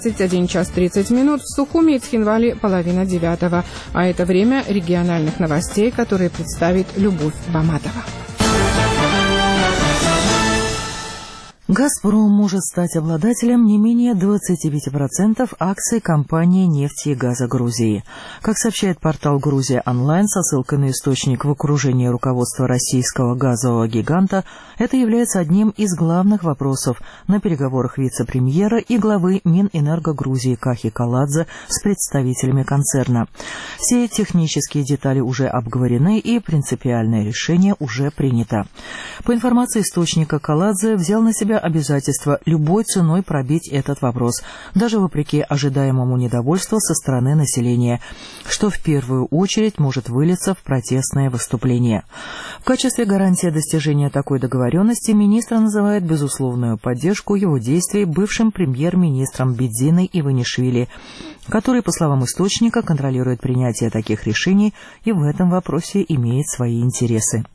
21 час 30 минут, в Сухуми и Цхинвале 8:30. А это время региональных новостей, которые представит Любовь Баматова. «Газпром» может стать обладателем не менее 25% акций компании нефти и газа Грузии. Как сообщает портал «Грузия онлайн» со ссылкой на источник в окружении руководства российского газового гиганта, это является одним из главных вопросов на переговорах вице-премьера и главы Минэнерго Грузии Кахи Каладзе с представителями концерна. Все технические детали уже обговорены и принципиальное решение уже принято. По информации источника, Каладзе взял на себя обязательство любой ценой пробить этот вопрос, даже вопреки ожидаемому недовольству со стороны населения, что в первую очередь может вылиться в протестное выступление. В качестве гарантии достижения такой договоренности министр называет безусловную поддержку его действий бывшим премьер-министром Бидзиной Иванишвили, который, по словам источника, контролирует принятие таких решений и в этом вопросе имеет свои интересы.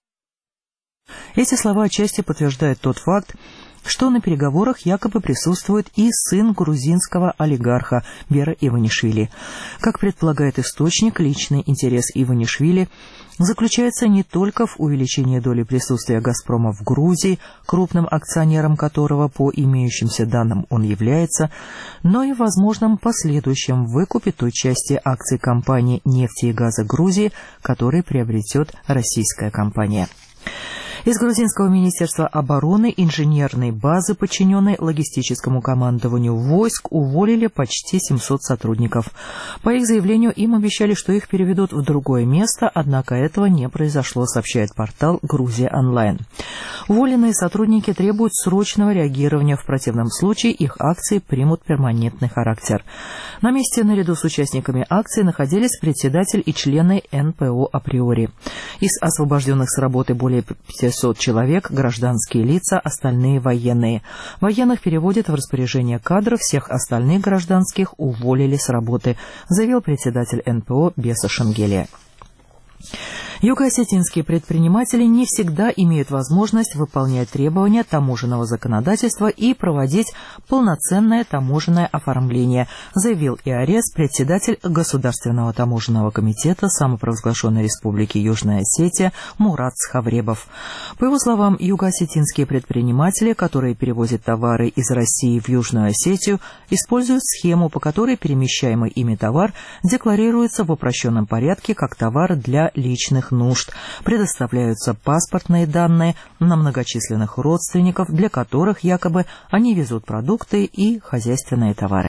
Эти слова отчасти подтверждают тот факт, что на переговорах якобы присутствует и сын грузинского олигарха Бера Иванишвили. Как предполагает источник, личный интерес Иванишвили заключается не только в увеличении доли присутствия «Газпрома» в Грузии, крупным акционером которого по имеющимся данным он является, но и в возможном последующем выкупе той части акций компании нефти и газа Грузии, которые приобретет российская компания. Из грузинского министерства обороны инженерной базы, подчиненной логистическому командованию войск, уволили почти 700 сотрудников. По их заявлению, им обещали, что их переведут в другое место, однако этого не произошло, сообщает портал «Грузия онлайн». Уволенные сотрудники требуют срочного реагирования, в противном случае их акции примут перманентный характер. На месте наряду с участниками акции находились председатель и члены НПО априори. Из освобожденных с работы более 500 человек, гражданские лица, остальные военные. Военных переводят в распоряжение кадров, всех остальных гражданских уволили с работы, заявил председатель НПО Беса Шенгелия. Юго-осетинские предприниматели не всегда имеют возможность выполнять требования таможенного законодательства и проводить полноценное таможенное оформление, заявил ИАРЕС, председатель Государственного таможенного комитета самопровозглашенной Республики Южная Осетия Мурат Схавребов. По его словам, юго-осетинские предприниматели, которые перевозят товары из России в Южную Осетию, используют схему, по которой перемещаемый ими товар декларируется в упрощенном порядке как товар для личных нужд. Предоставляются паспортные данные на многочисленных родственников, для которых якобы они везут продукты и хозяйственные товары.